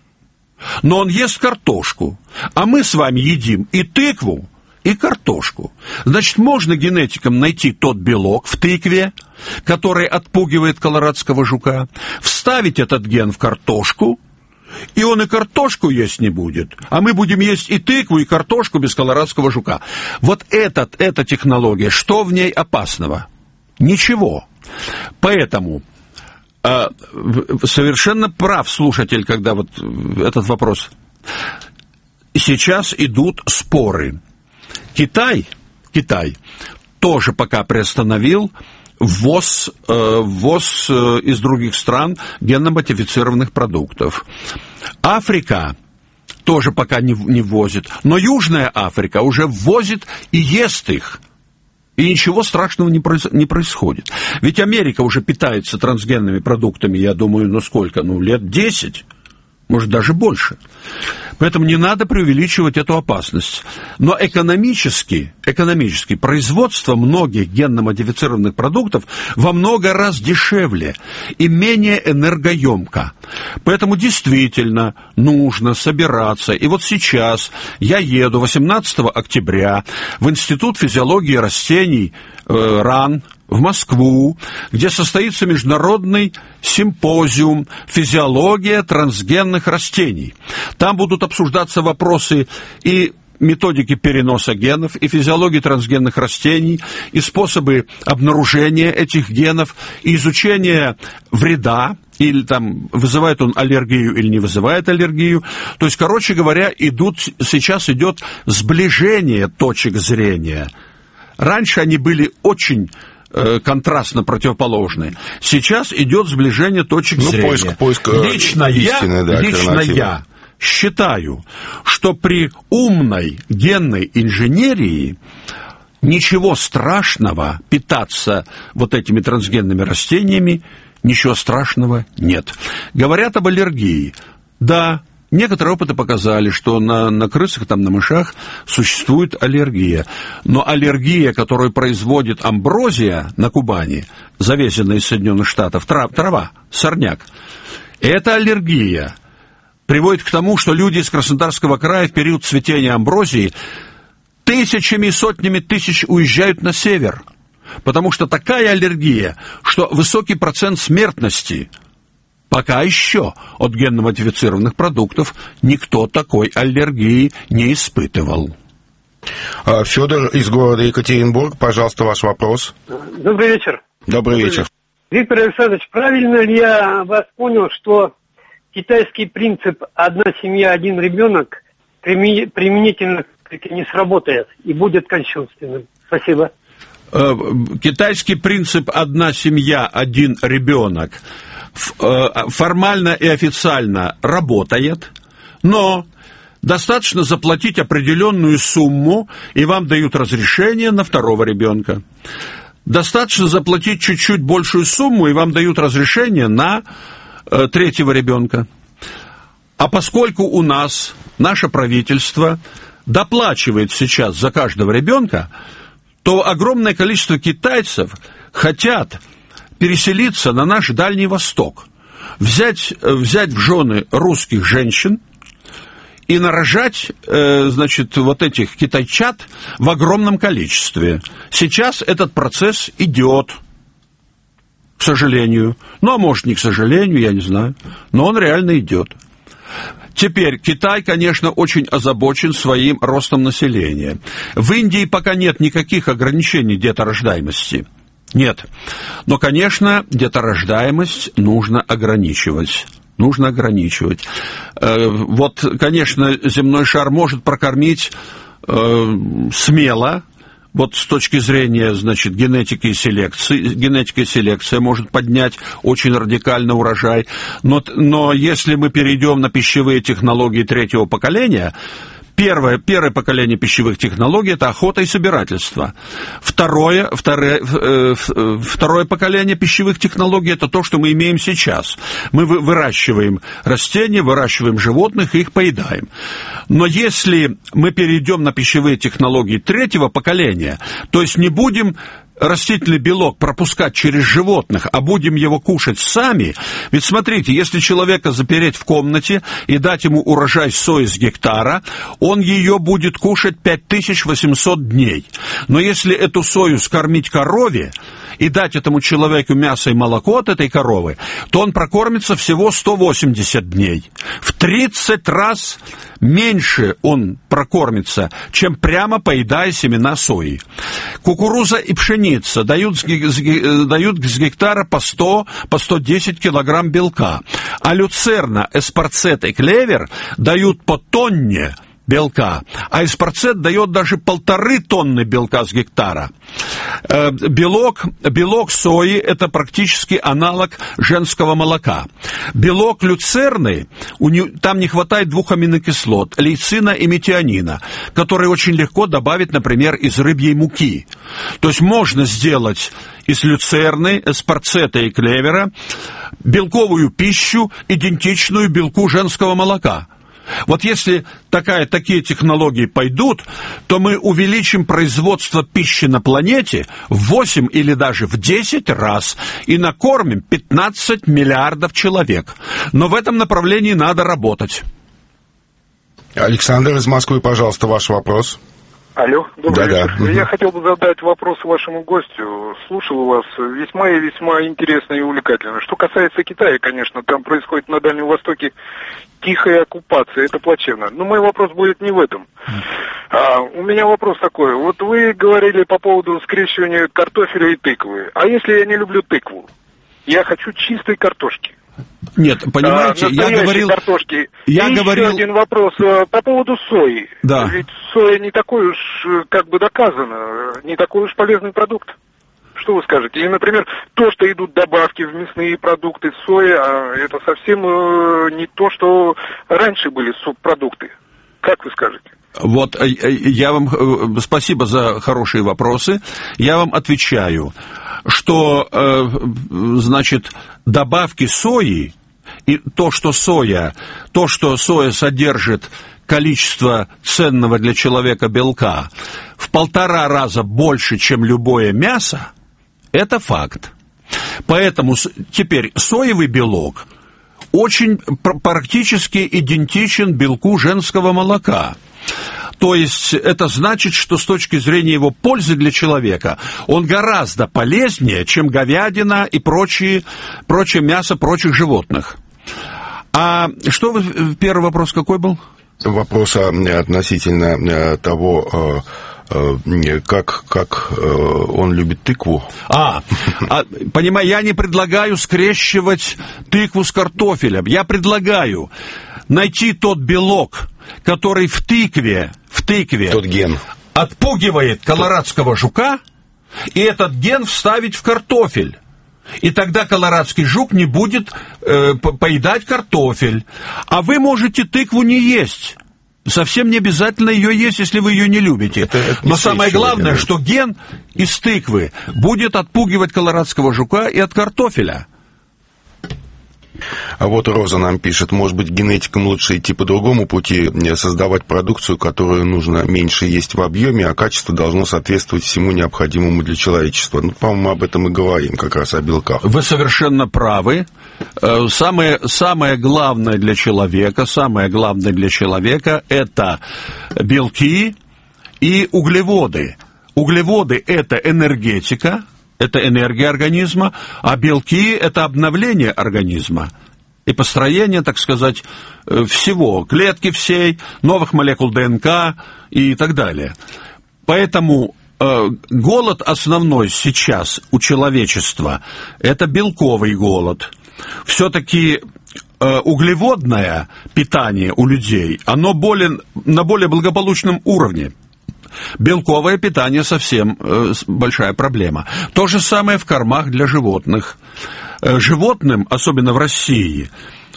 но он ест картошку, а мы с вами едим и тыкву, и картошку. Значит, можно генетикам найти тот белок в тыкве, который отпугивает колорадского жука, вставить этот ген в картошку, и он и картошку есть не будет, а мы будем есть и тыкву, и картошку без колорадского жука. Вот этот, эта технология, что в ней опасного? Ничего. Поэтому э, совершенно прав слушатель, когда вот этот вопрос. Сейчас идут споры. Китай, Китай тоже пока приостановил ввоз, э, ввоз э, из других стран генно-модифицированных продуктов. Африка тоже пока не, не ввозит, но Южная Африка уже ввозит и ест их. И ничего страшного не, произ, не происходит. Ведь Америка уже питается трансгенными продуктами, я думаю, ну сколько, ну лет десять. может, даже больше. Поэтому не надо преувеличивать эту опасность. Но экономически, экономически производство многих генно-модифицированных продуктов во много раз дешевле и менее энергоемко. Поэтому действительно нужно собираться. И вот сейчас я еду восемнадцатого октября в Институт физиологии растений э, РАН, в Москву, где состоится международный симпозиум «Физиология трансгенных растений». Там будут обсуждаться вопросы и методики переноса генов, и физиологии трансгенных растений, и способы обнаружения этих генов, и изучение вреда, или там вызывает он аллергию или не вызывает аллергию. То есть, короче говоря, идут, сейчас идет сближение точек зрения. Раньше они были очень контрастно противоположные. Сейчас идет сближение точек ну, зрения. Поиск, поиск лично истины, я, да, лично я считаю, что при умной генной инженерии ничего страшного питаться вот этими трансгенными растениями, ничего страшного нет. Говорят об аллергии. Да, некоторые опыты показали, что на, на крысах, там, на мышах существует аллергия. Но аллергия, которую производит амброзия на Кубани, завезенная из Соединенных Штатов, трав, трава, сорняк, эта аллергия приводит к тому, что люди из Краснодарского края в период цветения амброзии тысячами и сотнями тысяч уезжают на север. Потому что такая аллергия, что высокий процент смертности. Пока еще от генно-модифицированных продуктов никто такой аллергии не испытывал.
Федор из города Екатеринбург, пожалуйста, ваш вопрос.
Добрый вечер.
Добрый вечер.
Виктор Александрович, правильно ли я вас понял, что китайский принцип «одна семья, один ребенок» применительно не сработает и будет кощунственным? Спасибо.
Китайский принцип «одна семья, один ребенок» формально и официально работает, но достаточно заплатить определенную сумму, и вам дают разрешение на второго ребенка. Достаточно заплатить чуть-чуть большую сумму, и вам дают разрешение на э, третьего ребенка. А поскольку у нас наше правительство доплачивает сейчас за каждого ребенка, то огромное количество китайцев хотят переселиться на наш Дальний Восток, взять, взять в жены русских женщин и нарожать, э, значит, вот этих китайчат в огромном количестве. Сейчас этот процесс идет, к сожалению. Ну, а может, не к сожалению, я не знаю, но он реально идет. Теперь, Китай, конечно, очень озабочен своим ростом населения. В Индии пока нет никаких ограничений деторождаемости. Нет. Но, конечно, деторождаемость нужно ограничивать. Нужно ограничивать. Вот, конечно, земной шар может прокормить э, смело, вот с точки зрения, значит, генетики и селекции. Генетика и селекция может поднять очень радикально урожай. Но, но если мы перейдем на пищевые технологии третьего поколения, Первое, первое поколение пищевых технологий – это охота и собирательство. Второе, второе, э, второе поколение пищевых технологий – это то, что мы имеем сейчас. Мы выращиваем растения, выращиваем животных и их поедаем. Но если мы перейдем на пищевые технологии третьего поколения, то есть не будем растительный белок пропускать через животных, а будем его кушать сами. Ведь смотрите, если человека запереть в комнате и дать ему урожай сои с гектара, он ее будет кушать пять тысяч восемьсот дней. Но если эту сою скормить корове и дать этому человеку мясо и молоко от этой коровы, то он прокормится всего сто восемьдесят дней. В тридцать раз меньше он прокормится, чем прямо поедая семена сои. Кукуруза и пшеница дают с, дают с гектара по сто, по сто десять килограмм белка, а люцерна, эспарцет и клевер дают по тонне белка, а эспарцет дает даже полторы тонны белка с гектара. Белок, белок сои – это практически аналог женского молока. Белок люцерны, у него, там не хватает двух аминокислот – лейцина и метионина, которые очень легко добавить, например, из рыбьей муки. То есть можно сделать из люцерны, эспарцета и клевера белковую пищу, идентичную белку женского молока. Вот если такая, такие технологии пойдут, то мы увеличим производство пищи на планете в восемь или даже в десять раз и накормим пятнадцать миллиардов человек. Но в этом направлении надо работать.
Александр из Москвы, пожалуйста, ваш вопрос.
Алло, добрый
Да-да.
вечер. Я хотел бы задать вопрос вашему гостю. Слушал вас весьма и весьма интересно и увлекательно. Что касается Китая, конечно, там происходит на Дальнем Востоке тихая оккупация, это плачевно. Но мой вопрос будет не в этом. А, у меня вопрос такой. Вот вы говорили по поводу скрещивания картофеля и тыквы. А если я не люблю тыкву? Я хочу чистой картошки.
Нет, понимаете, а, я говорил...
картошки.
Я
и
говорил...
еще один вопрос по поводу сои.
Да.
Ведь соя не такой уж, как бы доказано, не такой уж полезный продукт. Что вы скажете? Или, например, то, что идут добавки в мясные продукты сои, а это совсем э, не то, что раньше были субпродукты. Как вы скажете?
Вот, я вам... Спасибо за хорошие вопросы. Я вам отвечаю, что, значит, добавки сои и то, что соя, то, что соя содержит количество ценного для человека белка в полтора раза больше, чем любое мясо, это факт. Поэтому теперь соевый белок очень практически идентичен белку женского молока. То есть это значит, что с точки зрения его пользы для человека он гораздо полезнее, чем говядина и прочие, прочее мясо прочих животных. А что вы, первый вопрос какой был?
Вопрос относительно того, как, как он любит тыкву.
А, а, понимаю, я не предлагаю скрещивать тыкву с картофелем. Я предлагаю найти тот белок, который в тыкве, в тыкве
тот ген
отпугивает колорадского жука, и этот ген вставить в картофель. И тогда колорадский жук не будет э, поедать картофель. А вы можете тыкву не есть. Совсем не обязательно ее есть, если вы ее не любите. Это, это не Но самое главное, ген. Что ген из тыквы будет отпугивать колорадского жука и от картофеля.
А вот Роза нам пишет, может быть, генетикам лучше идти по другому пути, создавать продукцию, которую нужно меньше есть в объеме, а качество должно соответствовать всему необходимому для человечества. Ну, по-моему, об этом и говорим, как раз о белках.
Вы совершенно правы. Самое, самое главное для человека, самое главное для человека – это белки и углеводы. Углеводы – это энергетика, это энергия организма, а белки – это обновление организма и построение, так сказать, всего, клетки всей, новых молекул ДНК и так далее. Поэтому э, голод основной сейчас у человечества – это белковый голод. Все-таки э, углеводное питание у людей, оно более, на более благополучном уровне. Белковое питание совсем э, большая проблема. То же самое в кормах для животных. Э, животным, особенно в России,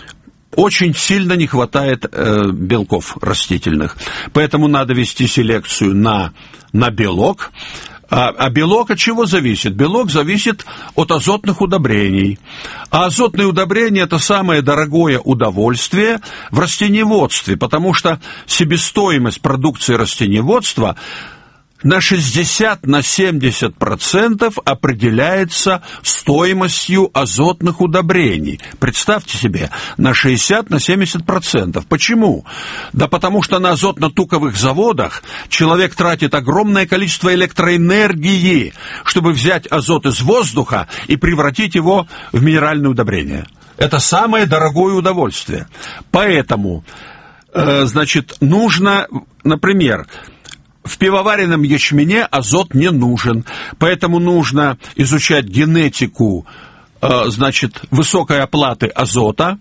очень сильно не хватает э, белков растительных. Поэтому надо вести селекцию на, на белок. А, а белок от чего зависит? Белок зависит от азотных удобрений. А азотные удобрения – это самое дорогое удовольствие в растениеводстве, потому что себестоимость продукции растениеводства на шестьдесят на семьдесят процентов определяется стоимостью азотных удобрений. Представьте себе, на шестьдесят на семьдесят процентов. Почему? Да потому что на азотно-туковых заводах человек тратит огромное количество электроэнергии, чтобы взять азот из воздуха и превратить его в минеральное удобрение. Это самое дорогое удовольствие. Поэтому, э, значит, нужно, например, в пивоваренном ячмене азот не нужен, поэтому нужно изучать генетику, значит, высокой оплаты азота,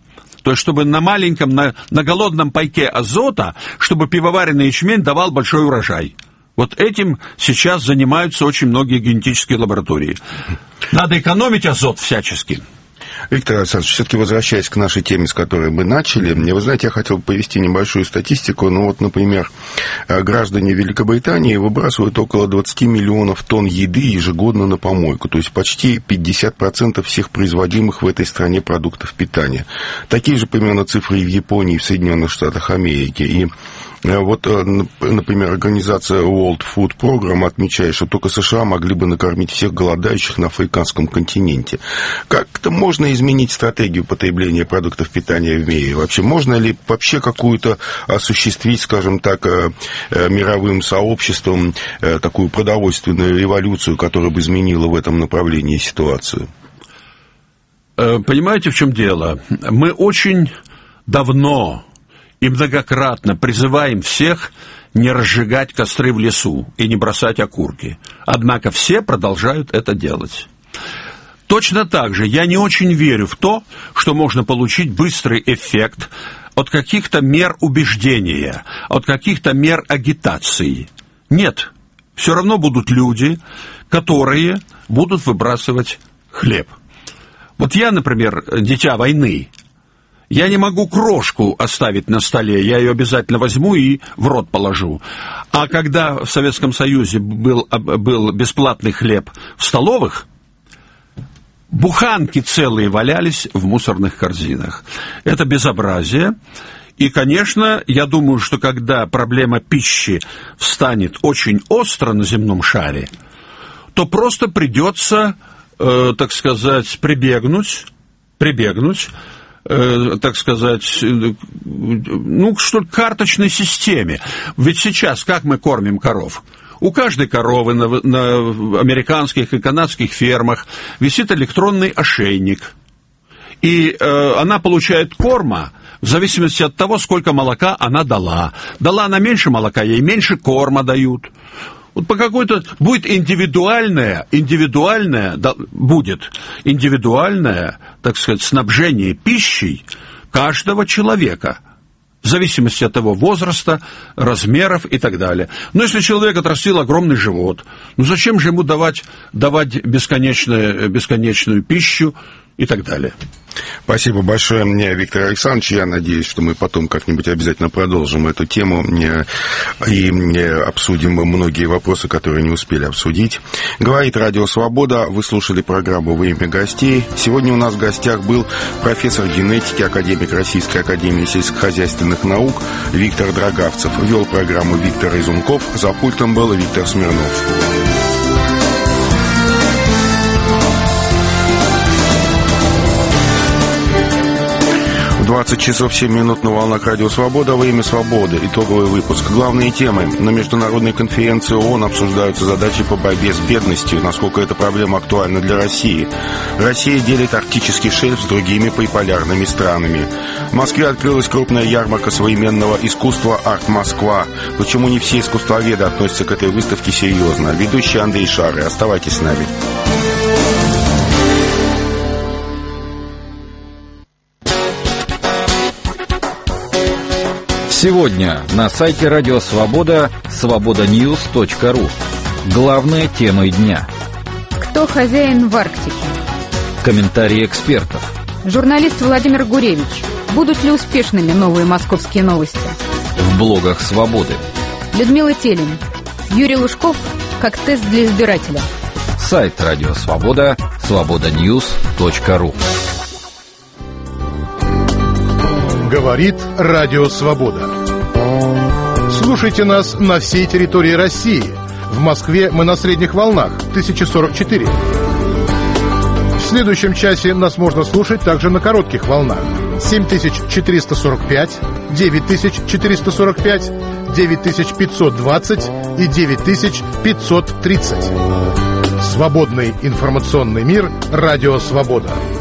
То есть, чтобы на маленьком, на, на голодном пайке азота, чтобы пивоваренный ячмень давал большой урожай. Вот этим сейчас занимаются очень многие генетические лаборатории. Надо экономить азот всячески.
Виктор Александрович, все-таки возвращаясь к нашей теме, с которой мы начали, вы знаете, я хотел бы повести небольшую статистику. Ну вот, например, граждане Великобритании выбрасывают около двадцать миллионов тонн еды ежегодно на помойку, то есть почти пятьдесят процентов всех производимых в этой стране продуктов питания. Такие же примерно цифры и в Японии, и в Соединенных Штатах Америки. И вот, например, организация World Food Program отмечает, что только США могли бы накормить всех голодающих на африканском континенте. Как-то можно изменить стратегию потребления продуктов питания в мире? Вообще, можно ли вообще какую-то осуществить, скажем так, мировым сообществом такую продовольственную революцию, которая бы изменила в этом направлении ситуацию?
Понимаете, в чем дело? Мы очень давно и многократно призываем всех не разжигать костры в лесу и не бросать окурки. Однако все продолжают это делать. Точно так же я не очень верю в то, что можно получить быстрый эффект от каких-то мер убеждения, от каких-то мер агитации. Нет, все равно будут люди, которые будут выбрасывать хлеб. Вот я, например, дитя войны. Я не могу крошку оставить на столе, я ее обязательно возьму и в рот положу. А когда в Советском Союзе был, был бесплатный хлеб в столовых, буханки целые валялись в мусорных корзинах. Это безобразие. И, конечно, я думаю, что когда проблема пищи встанет очень остро на земном шаре, то просто придется, э, так сказать, прибегнуть, прибегнуть, э, так сказать, э, ну, что ли, к карточной системе. Ведь сейчас как мы кормим коров? У каждой коровы на, на американских и канадских фермах висит электронный ошейник. И э, она получает корма в зависимости от того, сколько молока она дала. Дала она меньше молока, ей меньше корма дают. Вот по какой-то будет индивидуальное, индивидуальное, да, будет индивидуальное, так сказать, снабжение пищей каждого человека. В зависимости от его возраста, размеров и так далее. Но если человек отрастил огромный живот, ну зачем же ему давать, давать бесконечную, бесконечную пищу и так далее?
Спасибо большое мне, Виктор Александрович. Я надеюсь, что мы потом как-нибудь обязательно продолжим эту тему и обсудим многие вопросы, которые не успели обсудить. Говорит Радио Свобода. Вы слушали программу «Время гостей». Сегодня у нас в гостях был профессор генетики, академик Российской академии сельскохозяйственных наук Виктор Драгавцев. Вел программу Виктор Изунков. За пультом был Виктор Смирнов. двадцать часов семь минут на волнах Радио Свобода. Время свободы. Итоговый выпуск. Главные темы. На международной конференции ООН обсуждаются задачи по борьбе с бедностью, насколько эта проблема актуальна для России. Россия делит арктический шельф с другими приполярными странами. В Москве открылась крупная ярмарка современного искусства «Арт Москва». Почему не все искусствоведы относятся к этой выставке серьезно? Ведущий Андрей Шары. Оставайтесь с нами.
Сегодня на сайте Радио Свобода свобода ньюс точка ру. Главные темы дня.
Кто хозяин в Арктике?
Комментарии экспертов.
Журналист Владимир Гуревич. Будут ли успешными новые московские новости?
В блогах Свободы.
Людмила Телин. Юрий Лужков. Как тест для избирателя.
Сайт Радио Свобода свобода ньюс точка ру.
Говорит Радио Свобода. Слушайте нас на всей территории России. В Москве мы на средних волнах тысяча сорок четыре. В следующем часе нас можно слушать также на коротких волнах семь тысяч четыреста сорок пять, девять тысяч четыреста сорок пять, девять тысяч пятьсот двадцать и девять тысяч пятьсот тридцать. Свободный информационный мир. Радио Свобода.